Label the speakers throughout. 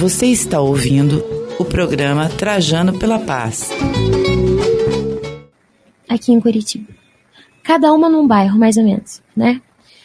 Speaker 1: Você está ouvindo o programa Trajando pela Paz.
Speaker 2: Aqui em Curitiba. Cada uma num bairro, mais ou menos, né?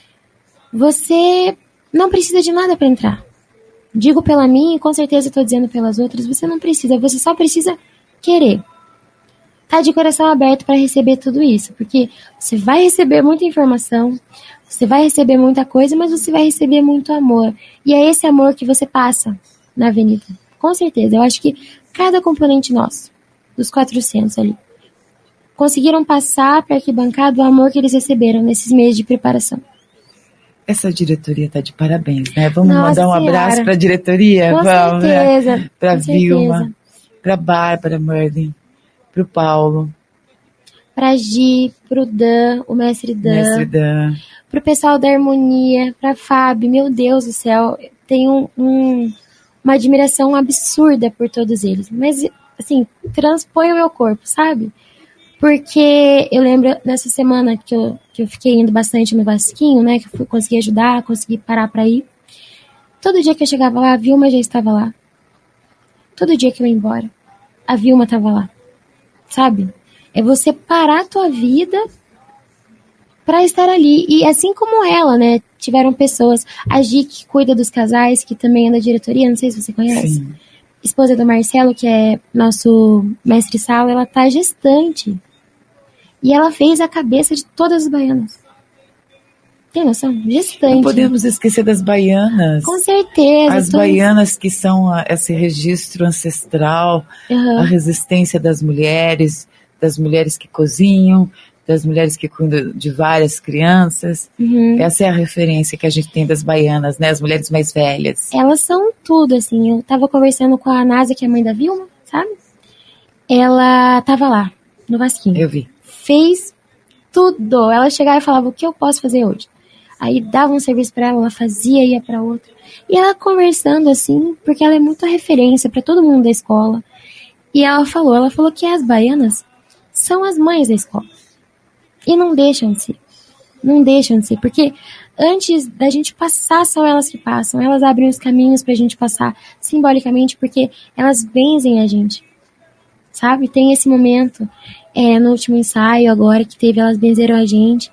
Speaker 2: Você não precisa de nada para entrar. Digo pela minha e com certeza estou dizendo pelas outras. Você não precisa, você só precisa querer. Tá de coração aberto para receber tudo isso. Porque você vai receber muita informação, você vai receber muita coisa, mas você vai receber muito amor. E é esse amor que você passa na avenida. Com certeza. Eu acho que cada componente nosso, dos 400 ali, conseguiram passar para a arquibancada o amor que eles receberam nesses meses de preparação.
Speaker 1: Essa diretoria está de parabéns, né? Vamos
Speaker 2: Nossa
Speaker 1: mandar um
Speaker 2: Senhora.
Speaker 1: abraço para a diretoria?
Speaker 2: Com
Speaker 1: Vamos,
Speaker 2: certeza.
Speaker 1: né? Para a
Speaker 2: Com
Speaker 1: Vilma,
Speaker 2: certeza.
Speaker 1: para a Bárbara Merlin, para o Paulo.
Speaker 2: Para Gi, para o Dan, o mestre Dan. Para o pessoal da harmonia, para a Fábio. Meu Deus do céu, tenho uma admiração absurda por todos eles. Mas, assim, transpõe o meu corpo, sabe? Porque eu lembro nessa semana que eu fiquei indo bastante no Vasquinho, né? Que eu consegui ajudar, consegui parar pra ir. Todo dia que eu chegava lá, a Vilma já estava lá. Todo dia que eu ia embora, a Vilma estava lá. Sabe? É você parar a tua vida pra estar ali. E assim como ela, né? Tiveram pessoas. A Gi, que cuida dos casais, que também é da diretoria, não sei se você conhece.
Speaker 1: Sim.
Speaker 2: Esposa do Marcelo, que é nosso mestre-sala, ela tá gestante. E ela fez a cabeça de todas as baianas. Tem noção? Gestante.
Speaker 1: Não podemos esquecer das baianas.
Speaker 2: Com certeza.
Speaker 1: As baianas que são esse registro ancestral, a resistência das mulheres que cozinham, das mulheres que cuidam de várias crianças. Essa é a referência que a gente tem das baianas, né? As mulheres mais velhas.
Speaker 2: Elas são tudo, assim. Eu tava conversando com a Nasa, que é a mãe da Vilma, sabe? Ela tava lá, no Vasquinho.
Speaker 1: Eu vi.
Speaker 2: Fez tudo. Ela chegava e falava, o que eu posso fazer hoje? Aí dava um serviço pra ela fazia, ia pra outra. E ela conversando assim, porque ela é muita referência pra todo mundo da escola. E ela falou que as baianas são as mães da escola. E não deixam de ser. Não deixam de ser, porque antes da gente passar, são elas que passam. Elas abrem os caminhos pra gente passar simbolicamente, porque elas benzem a gente. Sabe? Tem esse momento, no último ensaio agora que teve, elas benzeram a gente.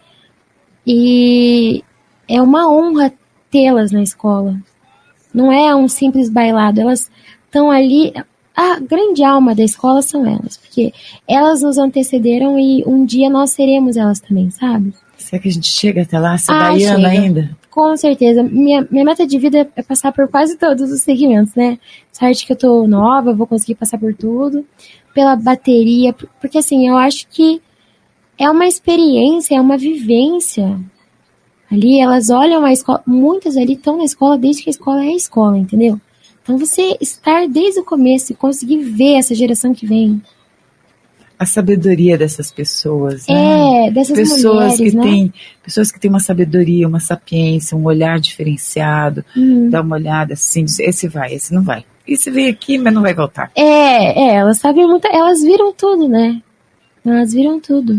Speaker 2: E é uma honra tê-las na escola. Não é um simples bailado. Elas estão ali. A grande alma da escola são elas, porque elas nos antecederam e um dia nós seremos elas também, sabe?
Speaker 1: Será que a gente chega até lá, ser baiana ainda?
Speaker 2: Com certeza. Minha meta de vida é passar por quase todos os segmentos, né? Sorte que eu tô nova, vou conseguir passar por tudo. Pela bateria, porque assim, eu acho que é uma experiência, é uma vivência. Ali, elas olham a escola, muitas ali estão na escola desde que a escola é a escola, entendeu? Então você estar desde o começo e conseguir ver essa geração que vem.
Speaker 1: A sabedoria dessas pessoas, né?
Speaker 2: Dessas
Speaker 1: pessoas
Speaker 2: mulheres, né?
Speaker 1: Pessoas que têm uma sabedoria, uma sapiência, um olhar diferenciado. Dá uma olhada assim, diz, esse vai, esse não vai. Esse veio aqui, mas não vai voltar.
Speaker 2: Elas sabem muito, elas viram tudo, né? Elas viram tudo.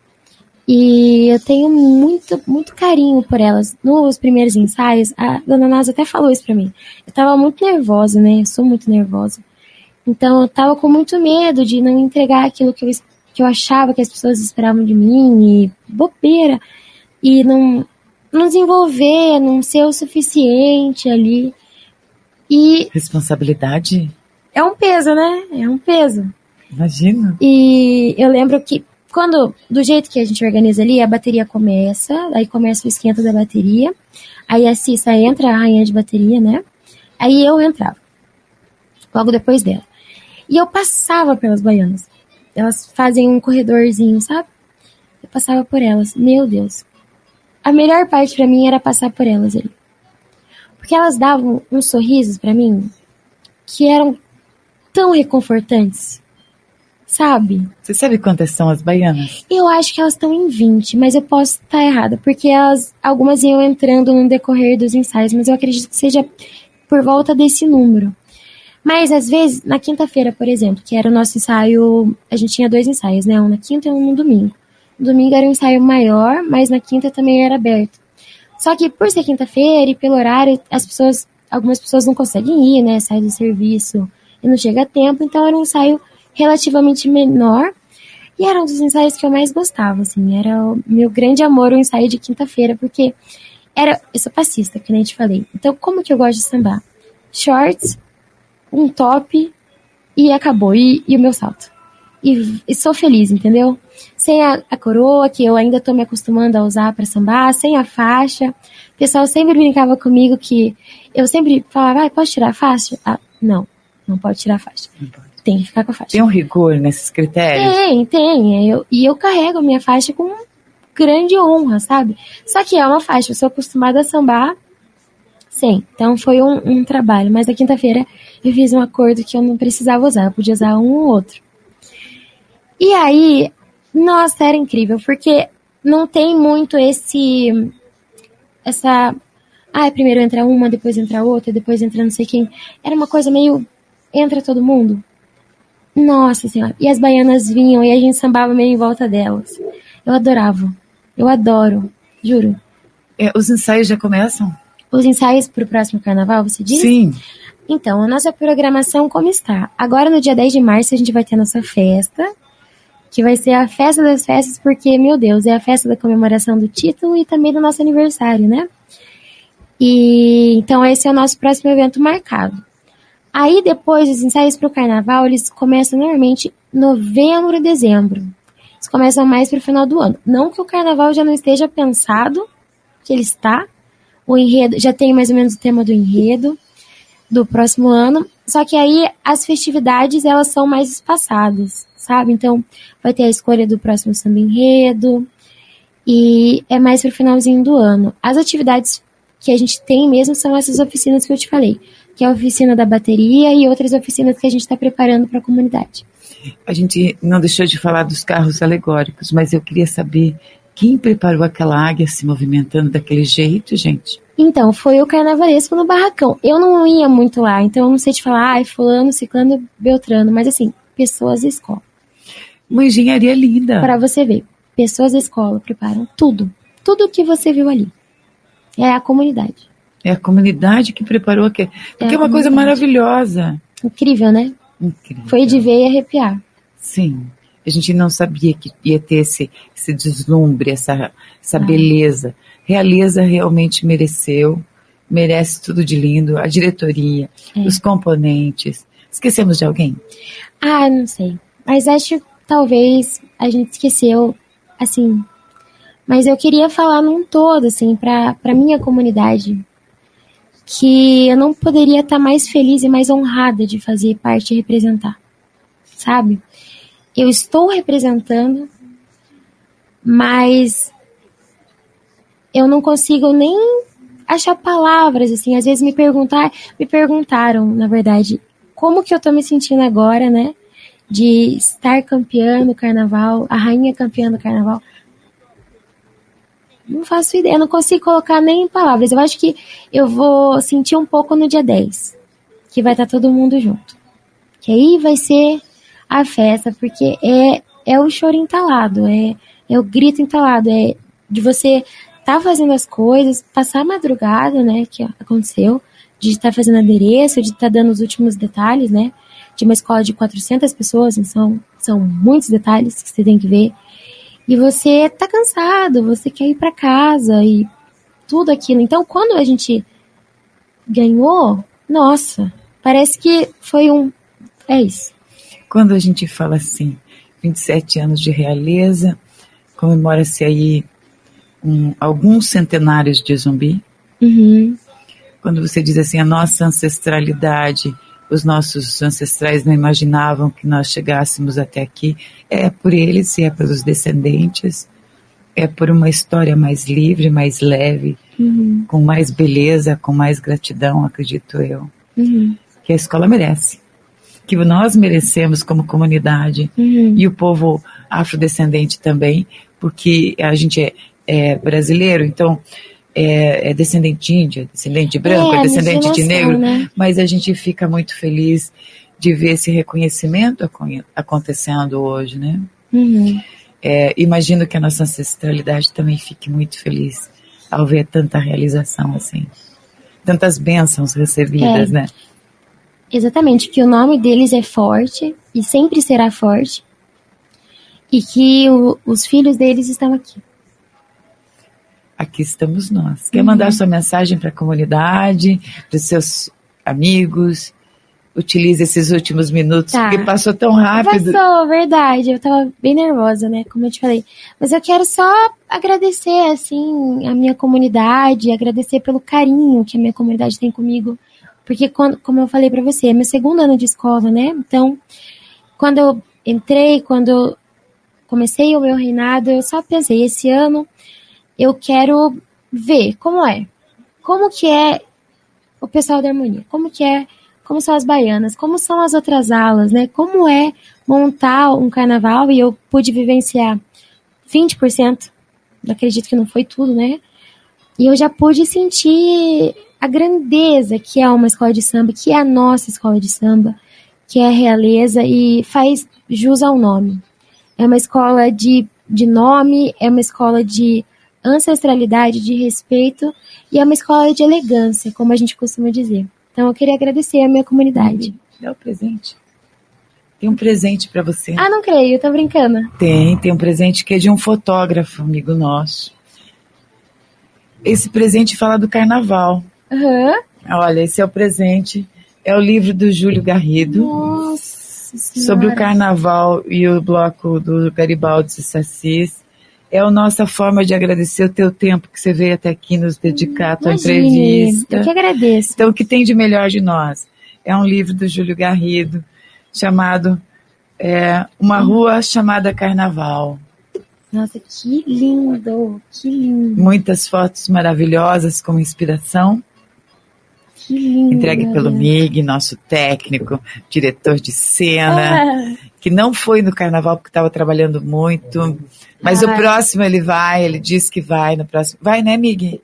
Speaker 2: E eu tenho muito, muito carinho por elas. Nos primeiros ensaios, a dona Nasa até falou isso pra mim. Eu tava muito nervosa, né? Eu sou muito nervosa. Então eu tava com muito medo de não entregar aquilo que eu achava que as pessoas esperavam de mim. E bobeira. E não desenvolver, não ser o suficiente ali. E
Speaker 1: responsabilidade?
Speaker 2: É um peso, né? É um peso.
Speaker 1: Imagina.
Speaker 2: E eu lembro que do jeito que a gente organiza ali, a bateria começa, aí começa o esquenta da bateria, aí a Cissa entra, a rainha de bateria, né? Aí eu entrava, logo depois dela. E eu passava pelas baianas. Elas fazem um corredorzinho, sabe? Eu passava por elas. Meu Deus. A melhor parte pra mim era passar por elas ali. Porque elas davam uns sorrisos pra mim que eram tão reconfortantes. Sabe?
Speaker 1: Você sabe quantas são as baianas?
Speaker 2: Eu acho que elas estão em 20, mas eu posso estar errada, porque algumas iam entrando no decorrer dos ensaios, mas eu acredito que seja por volta desse número. Mas, às vezes, na quinta-feira, por exemplo, que era o nosso ensaio, a gente tinha 2 ensaios, né? Um na quinta e um no domingo. No domingo era um ensaio maior, mas na quinta também era aberto. Só que, por ser quinta-feira e pelo horário, as pessoas algumas pessoas não conseguem ir, né? Sai do serviço e não chega a tempo, então era um ensaio relativamente menor. E era um dos ensaios que eu mais gostava, assim, era o meu grande amor, o ensaio de quinta-feira, porque eu sou passista, que nem te falei. Então, como que eu gosto de sambar? Shorts, um top e acabou, e o meu salto. E sou feliz, entendeu? Sem a coroa, que eu ainda tô me acostumando a usar pra sambar, sem a faixa. O pessoal sempre brincava comigo que eu sempre falava, posso tirar a faixa? Não pode tirar a faixa. Tem que ficar com a faixa.
Speaker 1: Tem um rigor nesses critérios?
Speaker 2: Tem. Eu carrego a minha faixa com grande honra, sabe? Só que é uma faixa, eu sou acostumada a sambar sem. Então foi um trabalho. Mas na quinta-feira eu fiz um acordo que eu não precisava usar, eu podia usar um ou outro. E aí, nossa, era incrível, porque não tem muito primeiro entra uma, depois entra outra, depois entra não sei quem. Era uma coisa meio, entra todo mundo. Nossa Senhora, e as baianas vinham e a gente sambava meio em volta delas. Eu adorava, eu adoro, juro.
Speaker 1: Os ensaios já começam?
Speaker 2: Os ensaios pro próximo carnaval, você diz?
Speaker 1: Sim.
Speaker 2: Então, a nossa programação como está? Agora no dia 10 de março a gente vai ter a nossa festa, que vai ser a festa das festas, porque, meu Deus, é a festa da comemoração do título e também do nosso aniversário, né? E então esse é o nosso próximo evento marcado. Aí depois os ensaios para o carnaval, eles começam normalmente novembro, dezembro. Eles começam mais para o final do ano. Não que o carnaval já não esteja pensado, que ele está. O enredo, já tem mais ou menos o tema do enredo do próximo ano. Só que aí as festividades, elas são mais espaçadas, sabe? Então vai ter a escolha do próximo samba enredo. E é mais para o finalzinho do ano. As atividades que a gente tem mesmo são essas oficinas que eu te falei, que é a oficina da bateria e outras oficinas que a gente está preparando para a comunidade.
Speaker 1: A gente não deixou de falar dos carros alegóricos, mas eu queria saber quem preparou aquela águia se movimentando daquele jeito, gente?
Speaker 2: Então, foi o carnavalesco no barracão. Eu não ia muito lá, então eu não sei te falar, fulano, ciclano, beltrano, mas assim, pessoas da escola.
Speaker 1: Uma engenharia linda.
Speaker 2: Para você ver, pessoas da escola preparam tudo que você viu ali. É a comunidade.
Speaker 1: É a comunidade que preparou aquilo. Porque é uma coisa maravilhosa.
Speaker 2: Incrível, né?
Speaker 1: Incrível.
Speaker 2: Foi de ver e arrepiar.
Speaker 1: Sim. A gente não sabia que ia ter esse deslumbre, essa beleza. Realeza realmente merece tudo de lindo. A diretoria, os componentes. Esquecemos de alguém?
Speaker 2: Não sei. Mas acho que talvez a gente esqueceu, assim. Mas eu queria falar num todo, assim, pra minha comunidade, que eu não poderia estar mais feliz e mais honrada de fazer parte e representar, sabe? Eu estou representando, mas eu não consigo nem achar palavras, assim, às vezes me perguntaram, na verdade, como que eu tô me sentindo agora, né, de estar campeã no carnaval, a rainha campeã do carnaval. Não faço ideia, não consigo colocar nem em palavras. Eu acho que eu vou sentir um pouco no dia 10, que vai estar todo mundo junto. Que aí vai ser a festa, porque é o choro entalado, é o grito entalado, é de você estar fazendo as coisas, passar a madrugada, né, que aconteceu, de estar fazendo adereço, de estar dando os últimos detalhes, né, de uma escola de 400 pessoas, então são muitos detalhes que você tem que ver. E você tá cansado, você quer ir para casa e tudo aquilo. Então, quando a gente ganhou, nossa, parece que foi é isso.
Speaker 1: Quando a gente fala assim, 27 anos de realeza, comemora-se aí alguns centenários de Zumbi.
Speaker 2: Uhum.
Speaker 1: Quando você diz assim, a nossa ancestralidade, os nossos ancestrais não imaginavam que nós chegássemos até aqui. É por eles e é pelos descendentes. É por uma história mais livre, mais leve, com mais beleza, com mais gratidão, acredito eu. Que a escola merece. Que nós merecemos como comunidade. E o povo afrodescendente também, porque a gente é brasileiro, então é descendente índio, descendente branco, é descendente de negro, né? Mas a gente fica muito feliz de ver esse reconhecimento acontecendo hoje, né? Imagino que a nossa ancestralidade também fique muito feliz ao ver tanta realização assim. tantas bênçãos recebidas, né?
Speaker 2: Exatamente, que o nome deles é forte e sempre será forte e que os filhos deles estão aqui.
Speaker 1: Aqui estamos nós. Quer mandar sua mensagem para a comunidade, para os seus amigos? Utilize esses últimos minutos, porque passou tão rápido.
Speaker 2: Passou, verdade. Eu tava bem nervosa, né? Como eu te falei. Mas eu quero só agradecer, assim, a minha comunidade, agradecer pelo carinho que a minha comunidade tem comigo. Porque, como eu falei pra você, é meu segundo ano de escola, né? Então, quando eu entrei, quando eu comecei o meu reinado, eu só pensei, esse ano eu quero ver como é. Como que é o pessoal da harmonia? Como são as baianas, como são as outras alas, né? Como é montar um carnaval, e eu pude vivenciar 20%, acredito que não foi tudo, né? E eu já pude sentir a grandeza que é uma escola de samba, que é a nossa escola de samba, que é a Realeza, e faz jus ao nome. É uma escola de nome, é uma escola de ancestralidade, de respeito, e é uma escola de elegância, como a gente costuma dizer. Então, eu queria agradecer a minha comunidade.
Speaker 1: Dá o presente. Tem um presente para você.
Speaker 2: Ah, não creio, tô brincando.
Speaker 1: Tem um presente que é de um fotógrafo, amigo nosso. Esse presente fala do carnaval. Olha, esse é o presente. É o livro do Júlio Garrido.
Speaker 2: Nossa Senhora.
Speaker 1: Sobre o carnaval e o bloco do Garibaldi e Sassis. É a nossa forma de agradecer o teu tempo que você veio até aqui nos dedicar à tua entrevista.
Speaker 2: Eu que agradeço.
Speaker 1: Então, o que tem de melhor de nós? É um livro do Júlio Garrido, chamado Uma Rua Chamada Carnaval.
Speaker 2: Nossa, que lindo, que lindo.
Speaker 1: Muitas fotos maravilhosas como inspiração.
Speaker 2: Que lindo.
Speaker 1: Entregue pelo Mig, nosso técnico, diretor de cena, que não foi no carnaval porque estava trabalhando muito. Mas o próximo ele disse que vai no próximo. Vai, né, Mig?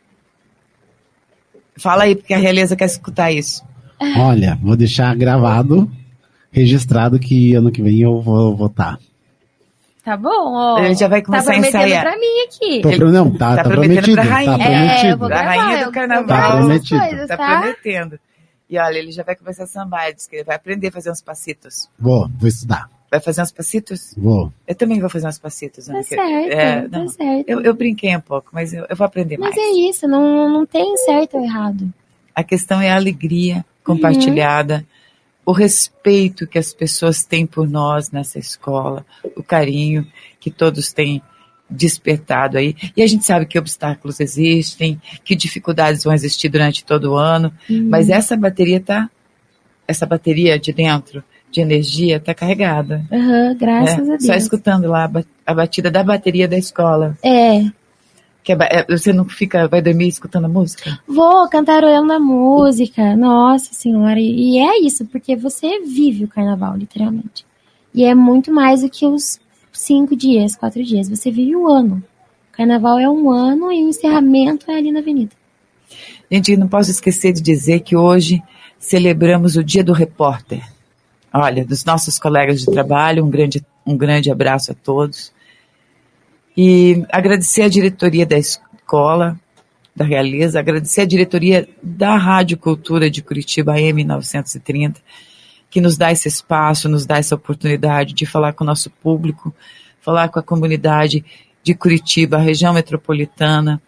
Speaker 1: Fala aí, porque a Realeza quer escutar isso.
Speaker 3: Olha, vou deixar gravado, registrado que ano que vem eu vou votar.
Speaker 2: Tá bom,
Speaker 1: Ele já vai começar a ensaiar.
Speaker 2: Pra mim aqui.
Speaker 3: Tá prometido.
Speaker 1: Pra rainha.
Speaker 3: Tá prometido.
Speaker 2: Eu vou gravar,
Speaker 1: a rainha do carnaval.
Speaker 3: Tá prometido.
Speaker 2: Coisas,
Speaker 1: Tá prometendo. E olha, ele já vai começar a sambar. Ele diz que ele vai aprender a fazer uns passitos.
Speaker 3: Vou estudar.
Speaker 1: Vai fazer uns passitos?
Speaker 3: Vou.
Speaker 1: Eu também vou fazer uns passitos.
Speaker 2: Tá certo, tá certo.
Speaker 1: Eu brinquei um pouco, mas eu vou aprender mais.
Speaker 2: Mas é isso, não tem certo ou errado.
Speaker 1: A questão é a alegria compartilhada, o respeito que as pessoas têm por nós nessa escola, o carinho que todos têm despertado aí. E a gente sabe que obstáculos existem, que dificuldades vão existir durante todo o ano, mas essa bateria de dentro, de energia, está carregada.
Speaker 2: Graças a Deus.
Speaker 1: Só escutando lá a batida da bateria da escola. Você não vai dormir escutando a música?
Speaker 2: Vou cantarolando a música, nossa senhora, e é isso, porque você vive o carnaval, literalmente. E é muito mais do que os 5 dias, 4 dias, você vive o ano. O carnaval é um ano e o encerramento é ali na avenida.
Speaker 1: Gente, não posso esquecer de dizer que hoje celebramos o Dia do Repórter. Olha, dos nossos colegas de trabalho, um grande abraço a todos. E agradecer a diretoria da escola, da Realeza, agradecer a diretoria da Rádio Cultura de Curitiba, AM 930, que nos dá esse espaço, nos dá essa oportunidade de falar com o nosso público, falar com a comunidade de Curitiba, a região metropolitana,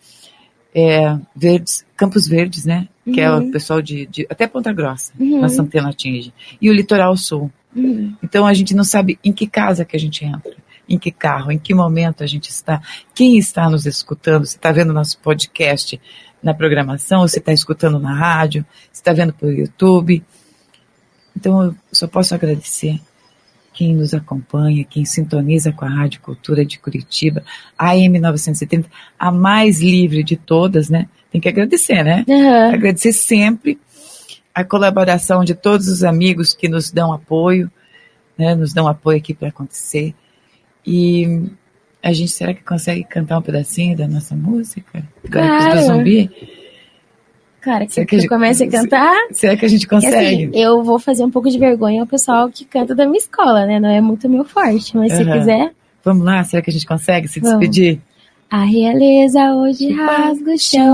Speaker 1: Campos Verdes, né? Que é o pessoal de até Ponta Grossa, na Santana atinge, e o Litoral Sul. Então a gente não sabe em que casa que a gente entra, em que carro, em que momento a gente está, quem está nos escutando, você está vendo nosso podcast na programação, ou você está escutando na rádio, você está vendo pelo YouTube. Então eu só posso agradecer quem nos acompanha, quem sintoniza com a Rádio Cultura de Curitiba, a AM 930, a mais livre de todas, né? Tem que agradecer, né? Agradecer sempre a colaboração de todos os amigos que nos dão apoio, né? Nos dão apoio aqui para acontecer. E a gente, será que consegue cantar um pedacinho da nossa música?
Speaker 2: Claro.
Speaker 1: Do Zumbi?
Speaker 2: Cara, que eu comece a cantar?
Speaker 1: Será que a gente consegue?
Speaker 2: Assim, eu vou fazer um pouco de vergonha ao pessoal que canta da minha escola, né? Não é muito meu forte, mas se quiser...
Speaker 1: Vamos lá, será que a gente consegue se despedir?
Speaker 2: A realeza hoje rasga o chão,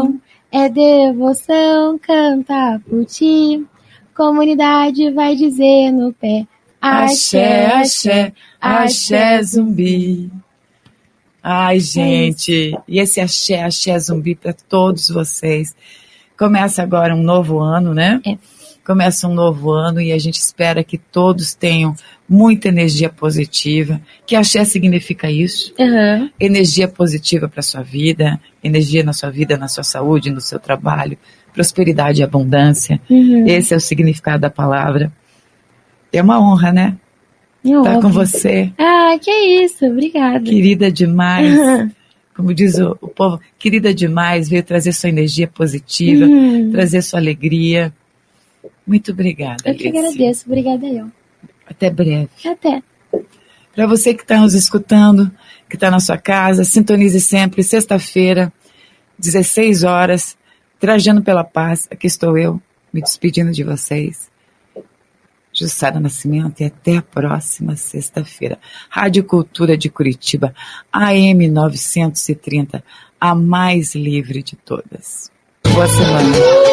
Speaker 2: É devoção cantar por ti. Comunidade vai dizer no pé.
Speaker 1: Axé, axé, axé zumbi. Ai, gente, e esse axé, axé zumbi para todos vocês. Começa agora um novo ano, né? Começa um novo ano e a gente espera que todos tenham muita energia positiva, que axé significa isso. Energia positiva para a sua vida, energia na sua vida, na sua saúde, no seu trabalho, prosperidade e abundância. Esse é o significado da palavra. É uma honra, né? Estar com você.
Speaker 2: Ah, que isso, obrigada.
Speaker 1: Querida demais. Como diz o povo, querida demais, veio trazer sua energia positiva, trazer sua alegria. Muito obrigada,
Speaker 2: Eu que agradeço, obrigada eu.
Speaker 1: Até breve.
Speaker 2: Até.
Speaker 1: Para você que está nos escutando, que está na sua casa, sintonize sempre, sexta-feira, 16 horas, Trajando pela Paz. Aqui estou eu, me despedindo de vocês. Jussara Nascimento, e até a próxima sexta-feira. Rádio Cultura de Curitiba, AM 930, a mais livre de todas. Boa semana.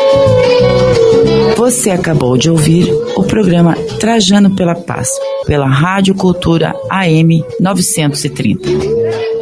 Speaker 1: Você acabou de ouvir o programa Trajando pela Paz, pela Rádio Cultura AM 930.